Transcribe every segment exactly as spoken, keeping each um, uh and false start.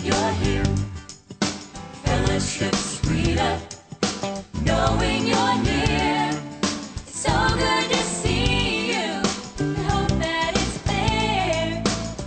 you're here. Fellowship sweeter, knowing you're near. So good to see you. Hope that it's clear.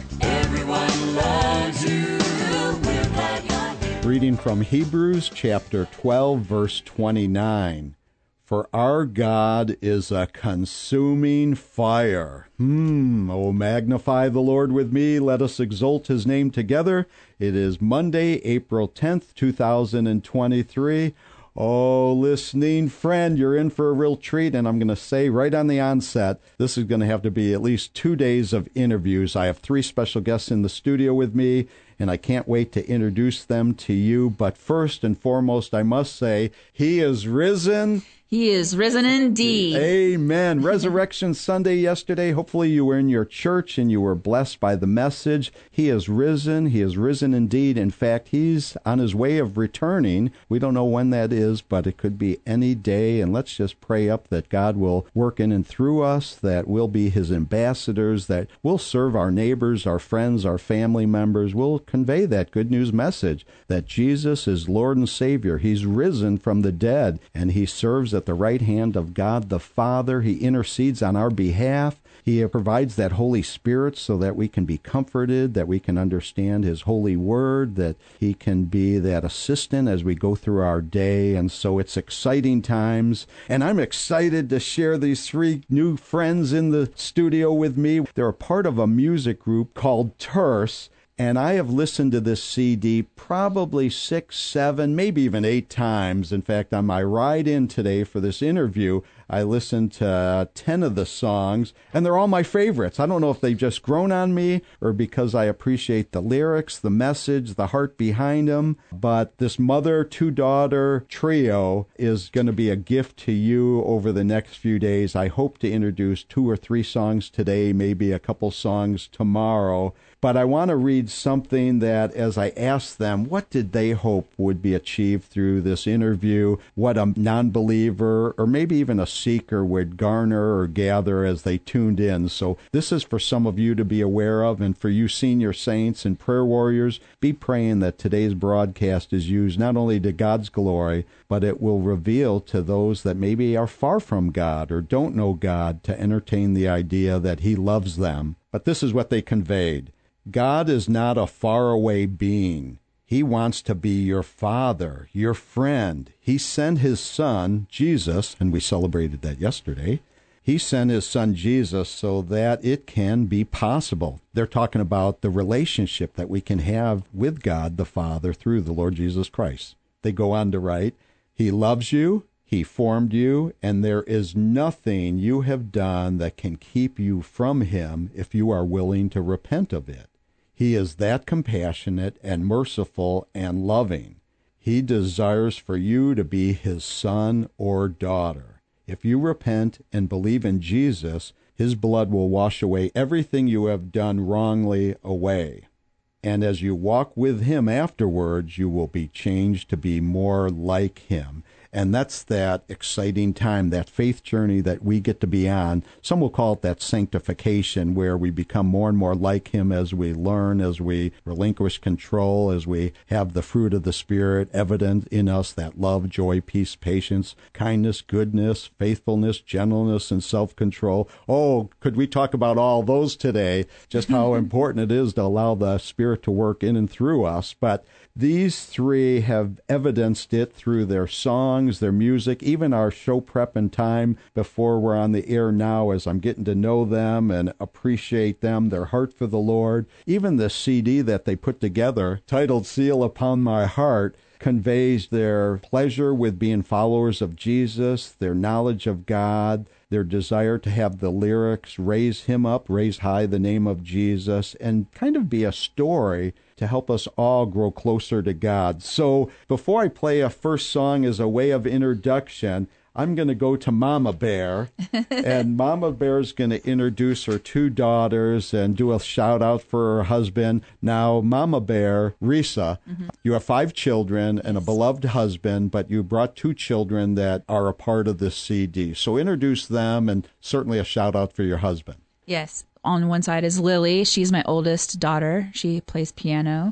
Everyone loves you. We're glad you're here. Reading from Hebrews chapter twelve, verse twenty-nine. For our God is a consuming fire. Hmm, oh, magnify the Lord with me. Let us exalt his name together. It is Monday, April tenth, two thousand twenty-three. Oh, listening friend, you're in for a real treat, and I'm going to say right on the onset, this is going to have to be at least two days of interviews. I have three special guests in the studio with me, and I can't wait to introduce them to you. But first and foremost, I must say, he is risen. He is risen indeed. Amen. Resurrection Sunday yesterday. Hopefully you were in your church and you were blessed by the message. He is risen. He is risen indeed. In fact, he's on his way of returning. We don't know when that is, but it could be any day. And let's just pray up that God will work in and through us, that we'll be his ambassadors, that we'll serve our neighbors, our friends, our family members. We'll convey that good news message that Jesus is Lord and Savior. He's risen from the dead, and he serves at the right hand of God the Father. He intercedes on our behalf. He provides that Holy Spirit so that we can be comforted, that we can understand his holy word, that he can be that assistant as we go through our day. And so it's exciting times. And I'm excited to share these three new friends in the studio with me. They're a part of a music group called Terse. And I have listened to this C D probably six, seven, maybe even eight times. In fact, on my ride in today for this interview, I listened to ten of the songs, and they're all my favorites. I don't know if they've just grown on me or because I appreciate the lyrics, the message, the heart behind them. But this mother, two-daughter trio is going to be a gift to you over the next few days. I hope to introduce two or three songs today, maybe a couple songs tomorrow. But I want to read something that, as I asked them, what did they hope would be achieved through this interview? What a non-believer or maybe even a seeker would garner or gather as they tuned in. So this is for some of you to be aware of, and for you senior saints and prayer warriors, be praying that today's broadcast is used not only to God's glory, but it will reveal to those that maybe are far from God or don't know God to entertain the idea that he loves them. But this is what they conveyed. God is not a faraway being. He wants to be your father, your friend. He sent his son, Jesus, and we celebrated that yesterday. He sent his son, Jesus, so that it can be possible. They're talking about the relationship that we can have with God the Father through the Lord Jesus Christ. They go on to write, he loves you, he formed you, and there is nothing you have done that can keep you from him if you are willing to repent of it. He is that compassionate and merciful and loving. He desires for you to be his son or daughter. If you repent and believe in Jesus, his blood will wash away everything you have done wrongly away. And as you walk with him afterwards, you will be changed to be more like him. And that's that exciting time, that faith journey that we get to be on. Some will call it that sanctification, where we become more and more like him as we learn, as we relinquish control, as we have the fruit of the Spirit evident in us, that love, joy, peace, patience, kindness, goodness, faithfulness, gentleness, and self-control. Oh, could we talk about all those today, just how important it is to allow the Spirit to work in and through us. But these three have evidenced it through their songs, their music, even our show prep and time before we're on the air now, as I'm getting to know them and appreciate them, their heart for the Lord. Even the C D that they put together, titled Seal Upon My Heart, conveys their pleasure with being followers of Jesus, their knowledge of God, their desire to have the lyrics raise him up, raise high the name of Jesus, and kind of be a story to help us all grow closer to God. So before I play a first song as a way of introduction, I'm going to go to Mama Bear, and Mama Bear is going to introduce her two daughters and do a shout-out for her husband. Now, Mama Bear, Risa, mm-hmm. you have five children and a beloved husband, but you brought two children that are a part of this C D. So introduce them, and certainly a shout-out for your husband. Yes. On one side is Lily. She's my oldest daughter. She plays piano.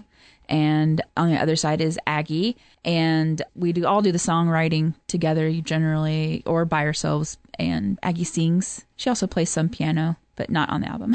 And on the other side is Aggie. And we do all do the songwriting together generally or by ourselves. And Aggie sings. She also plays some piano, but not on the album.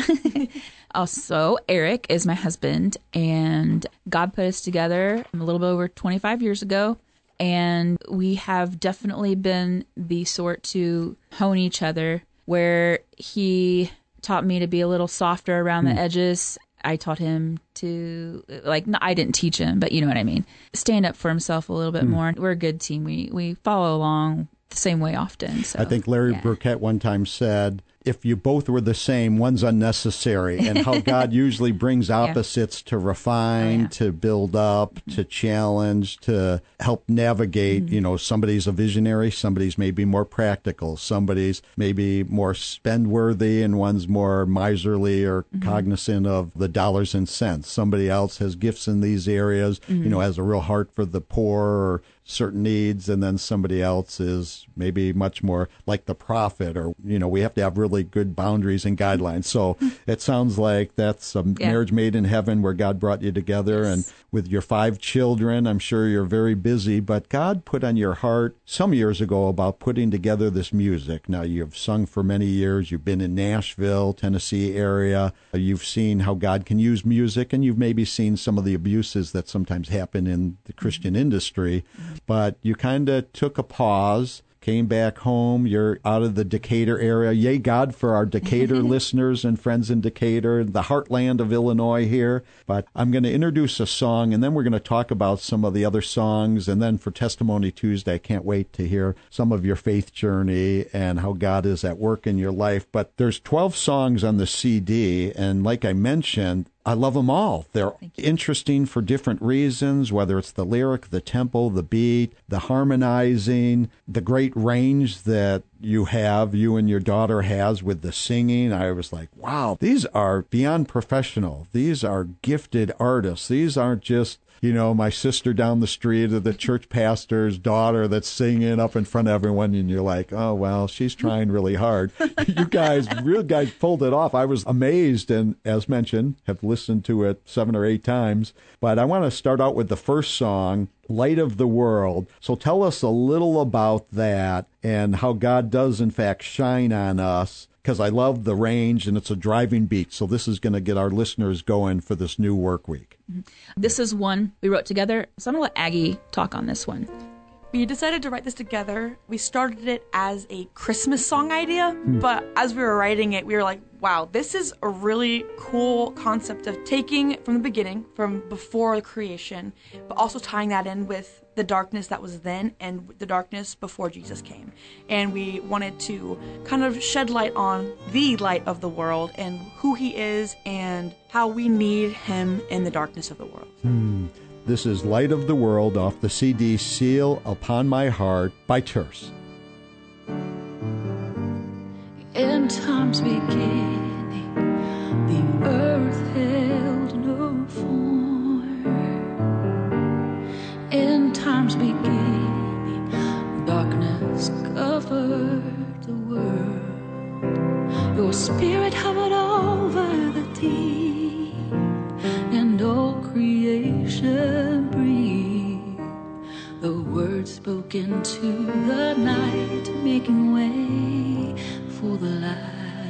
Also, Eric is my husband, and God put us together a little bit over twenty-five years ago. And we have definitely been the sort to hone each other, where he taught me to be a little softer around the edges. I taught him to, like, no, I didn't teach him, but you know what I mean. Stand up for himself a little bit more. We're a good team. We we follow along the same way often. So I think Larry yeah. Burkett one time said, if you both were the same, one's unnecessary, and how God usually brings opposites to refine, Oh, yeah. to build up, to challenge, to help navigate. Mm-hmm. You know, somebody's a visionary, somebody's maybe more practical, somebody's maybe more spend-worthy, and one's more miserly or Mm-hmm. cognizant of the dollars and cents. Somebody else has gifts in these areas, Mm-hmm. you know, has a real heart for the poor or certain needs, and then somebody else is maybe much more like the prophet, or, you know, we have to have really good boundaries and guidelines. So it sounds like that's a Yeah. marriage made in heaven where God brought you together. Yes. And with your five children, I'm sure you're very busy, but God put on your heart some years ago about putting together this music. Now, you've sung for many years. You've been in Nashville, Tennessee area. You've seen how God can use music, and you've maybe seen some of the abuses that sometimes happen in the Christian industry. But you kind of took a pause, came back home. You're out of the Decatur area. Yay, God, for our Decatur listeners and friends in Decatur, the heartland of Illinois here. But I'm going to introduce a song, and then we're going to talk about some of the other songs. And then for Testimony Tuesday, I can't wait to hear some of your faith journey and how God is at work in your life. But there's twelve songs on the C D, and like I mentioned, I love them all. They're interesting for different reasons, whether it's the lyric, the tempo, the beat, the harmonizing, the great range that you have, you and your daughter has with the singing. I was like, wow, these are beyond professional. These are gifted artists. These aren't just, you know, my sister down the street or the church pastor's daughter that's singing up in front of everyone, and you're like, oh, well, she's trying really hard. You guys, real guys pulled it off. I was amazed, and as mentioned, have listened to it seven or eight times. But I want to start out with the first song, Light of the World. So tell us a little about that and how God does, in fact, shine on us, because I love the range, and it's a driving beat. So this is going to get our listeners going for this new work week. This is one we wrote together. So I'm going to let Aggie talk on this one. We decided to write this together. We started it as a Christmas song idea, but as we were writing it, we were like, wow, this is a really cool concept of taking from the beginning, from before creation, but also tying that in with the darkness that was then and the darkness before Jesus came. And we wanted to kind of shed light on the light of the world and who he is and how we need him in the darkness of the world. Hmm. This is Light of the World off the C D Seal Upon My Heart by Terce. In time's beginning, the earth held no form. In time's beginning, darkness covered the world. Your spirit hovered over the deep, and all creation breathed the word spoken to the night, making way for the light.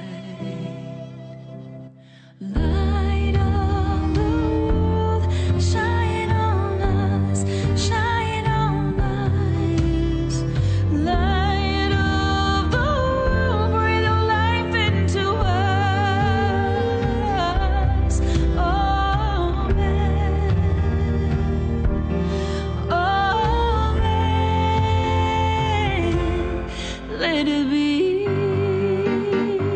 Light of the world, shine on us, shine on us. Light of the world, breathe your life into us. Amen. Amen. Let it be.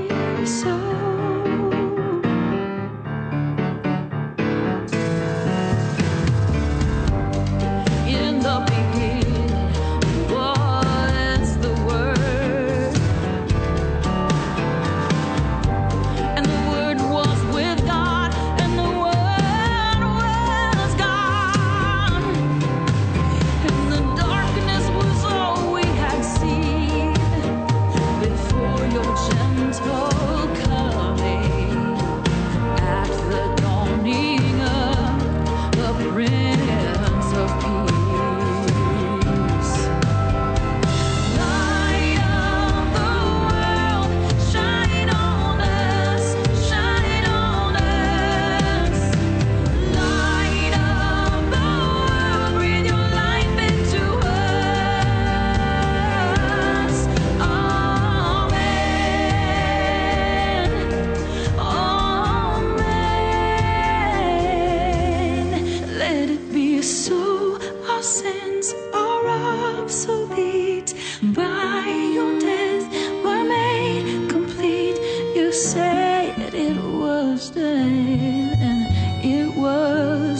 so our sins are obsolete. By your death were made complete. You said it was done, and it was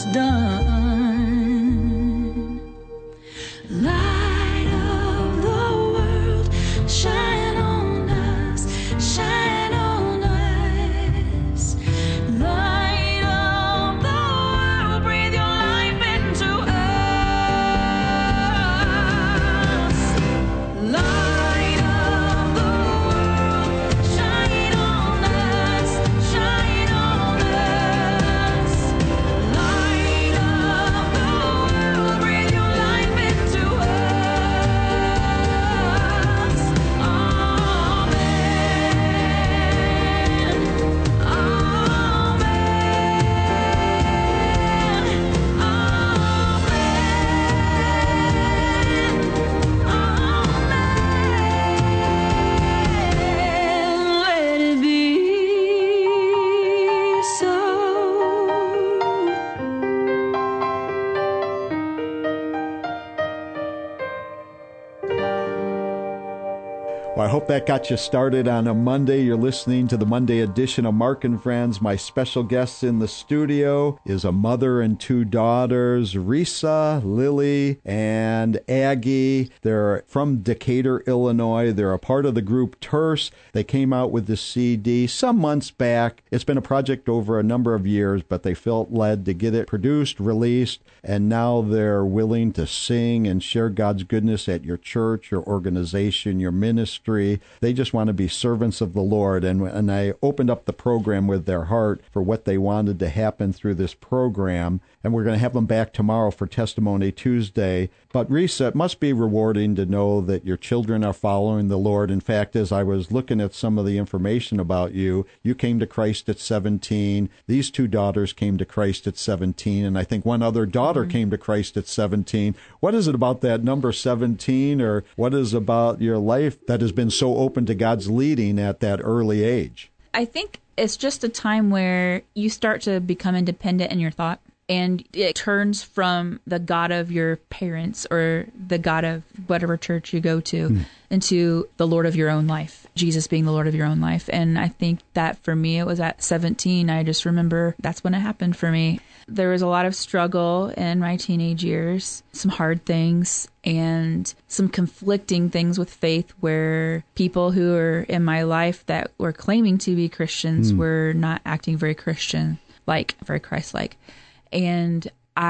done. Light of the world, shine on us, shine on us. Light of the world, breathe your life into us. Light of the world, shine on us, shine on us. Light of the world, breathe your life into us. Let it be so. Well, I hope that got you started on a Monday. You're listening to the Monday edition of Mark and Friends. My special guest in the studio is a mother and two daughters, Risa, Lily, and Aggie. They're from Decatur, Illinois. They're a part of the group Terse. They came out with the C D some months back. It's been a project over a number of years, but they felt led to get it produced, released, and now they're willing to sing and share God's goodness at your church, your organization, your ministry. They just want to be servants of the Lord. And, and I opened up the program with their heart for what they wanted to happen through this program. And we're going to have them back tomorrow for Testimony Tuesday. But Risa, it must be rewarding to know that your children are following the Lord. In fact, as I was looking at some of the information about you, you came to Christ at seventeen. These two daughters came to Christ at seventeen. And I think one other daughter mm-hmm. came to Christ at seventeen. What is it about that number seventeen, or what is about your life that has been so open to God's leading at that early age? I think it's just a time where you start to become independent in your thought. And it turns from the God of your parents or the God of whatever church you go to mm. into the Lord of your own life, Jesus being the Lord of your own life. And I think that for me, it was at seventeen. I just remember that's when it happened for me. There was a lot of struggle in my teenage years, some hard things, and some conflicting things with faith where people who were in my life that were claiming to be Christians mm. were not acting very Christian, like very Christ-like. And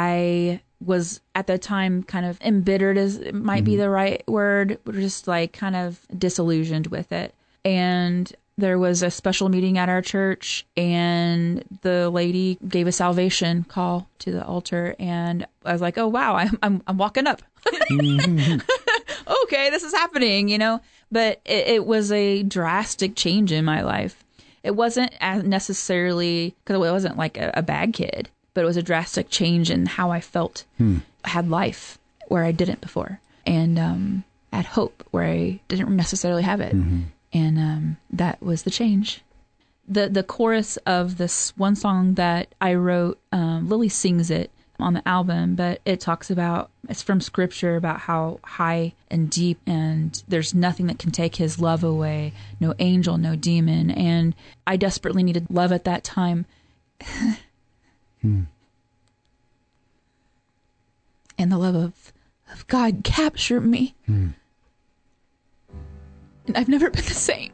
I was at the time kind of embittered, as it might mm-hmm. be the right word, just like kind of disillusioned with it. And there was a special meeting at our church, and the lady gave a salvation call to the altar, and I was like, "Oh wow, I'm I'm, I'm walking up." mm-hmm. Okay, this is happening, you know. But it, it was a drastic change in my life. It wasn't as necessarily because it wasn't like a, a bad kid. But it was a drastic change in how I felt. Hmm. I had life where I didn't before, and um, had hope where I didn't necessarily have it. Mm-hmm. And um, that was the change. The the chorus of this one song that I wrote, um, Lily sings it on the album, but it talks about, it's from scripture about how high and deep, and there's nothing that can take his love away, no angel, no demon. And I desperately needed love at that time. Hmm. And the love of, of God captured me. Hmm. And I've never been the same.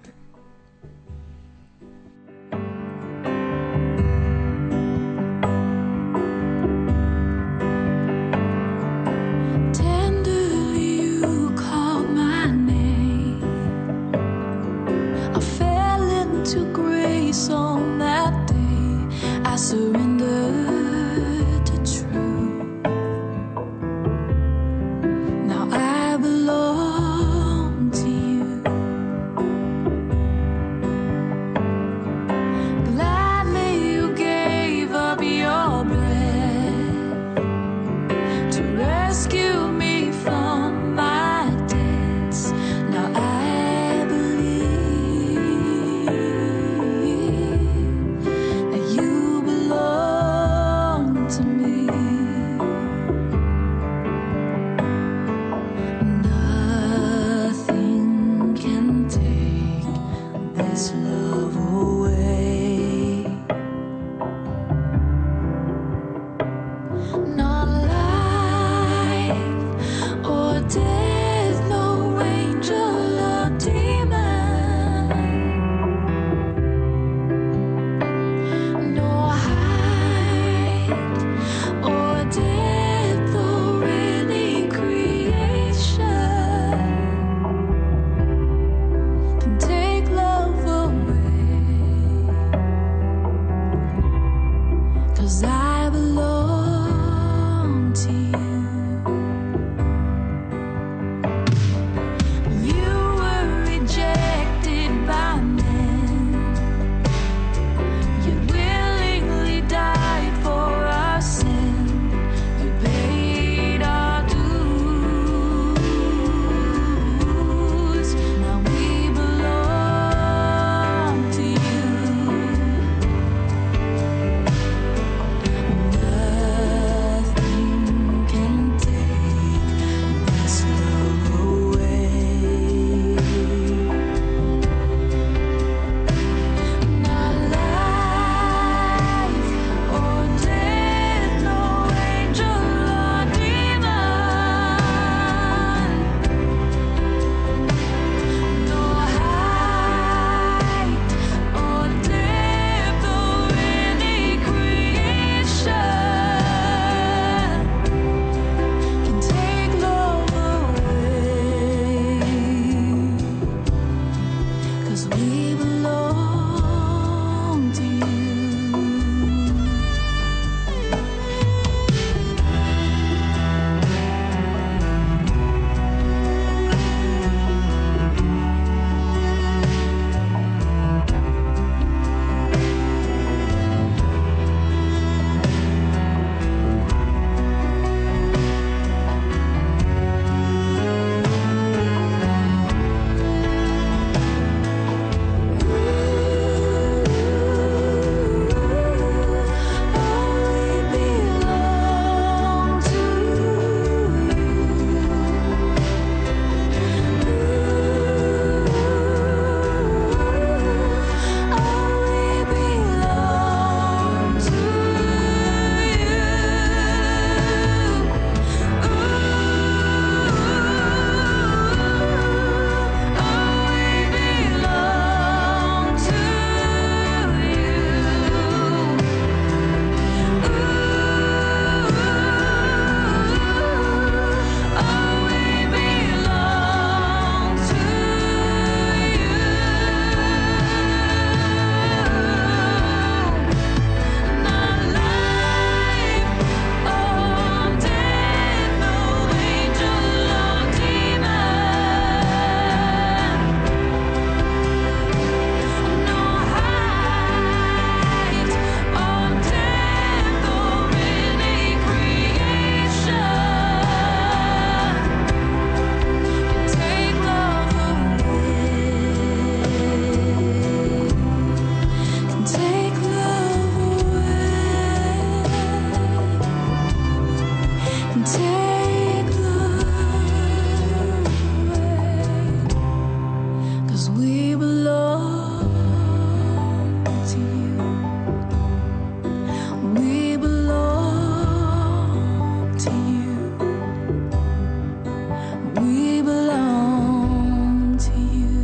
Tenderly you called my name. I fell into grace on that day. I surrendered to truth. Now I belong to you. Gladly you gave up your breath to rescue me from my debts. Now I believe that you belong to me. take the way, 'cause we belong to you. We belong to you. We belong to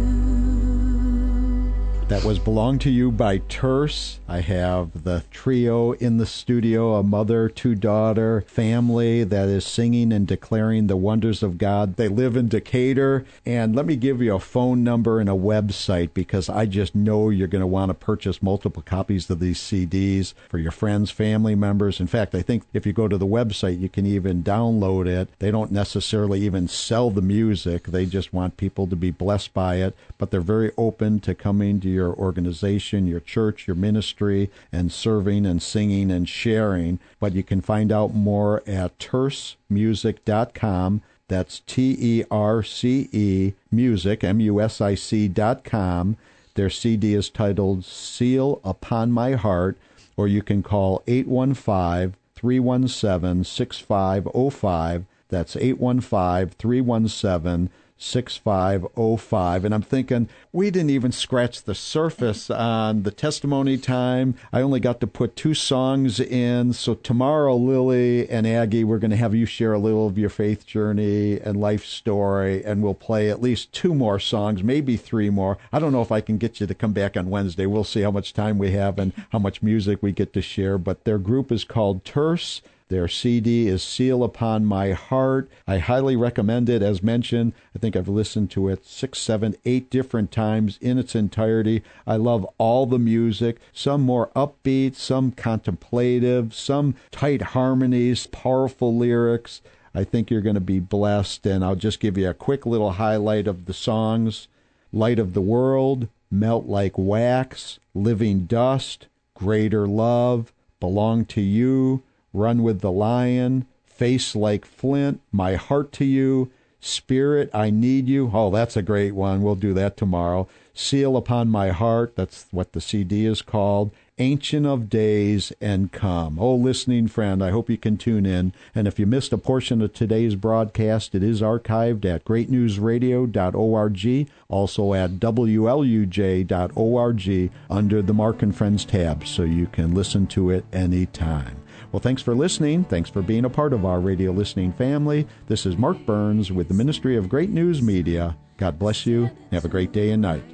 you. That was Belong to You by Terse. I have the trio in the studio, a mother, two daughter, family that is singing and declaring the wonders of God. They live in Decatur. And let me give you a phone number and a website, because I just know you're going to want to purchase multiple copies of these C Ds for your friends, family members. In fact, I think if you go to the website, you can even download it. They don't necessarily even sell the music. They just want people to be blessed by it. But they're very open to coming to your organization, your church, your ministry, and serving and singing and sharing. But you can find out more at terce music dot com. That's T E R C E music, M U S I C dot com. Their C D is titled Seal Upon My Heart, or you can call eight one five, three one seven, six five zero five. That's eight one five, three one seven, six five zero five. And I'm thinking, we didn't even scratch the surface on the testimony time. I only got to put two songs in. So tomorrow, Lily and Aggie, we're going to have you share a little of your faith journey and life story, and we'll play at least two more songs, maybe three more. I don't know if I can get you to come back on Wednesday. We'll see how much time we have and how much music we get to share. But their group is called Terse. Their C D is Seal Upon My Heart. I highly recommend it. As mentioned, I think I've listened to it six, seven, eight different times in its entirety. I love all the music, some more upbeat, some contemplative, some tight harmonies, powerful lyrics. I think you're going to be blessed, and I'll just give you a quick little highlight of the songs. Light of the World, Melt Like Wax, Living Dust, Greater Love, Belong to You, Run with the Lion, Face Like Flint, My Heart to You, Spirit, I Need You. Oh, that's a great one. We'll do that tomorrow. Seal Upon My Heart, that's what the C D is called. Ancient of Days, and Come. Oh, listening friend, I hope you can tune in. And if you missed a portion of today's broadcast, it is archived at great news radio dot org, also at W L U J dot org under the Mark and Friends tab, so you can listen to it anytime. Well, thanks for listening. Thanks for being a part of our radio listening family. This is Mark Burns with the Ministry of Great News Media. God bless you. Have a great day and night.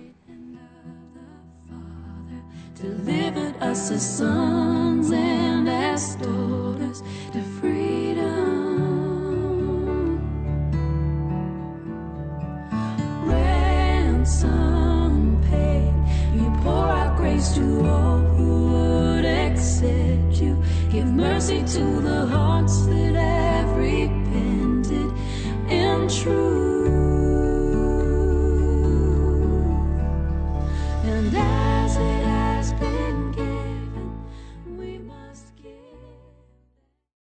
Delivered us as sons and as daughters to freedom. Ransom paid, you pour out grace to all who would accept you. Give mercy to the heart.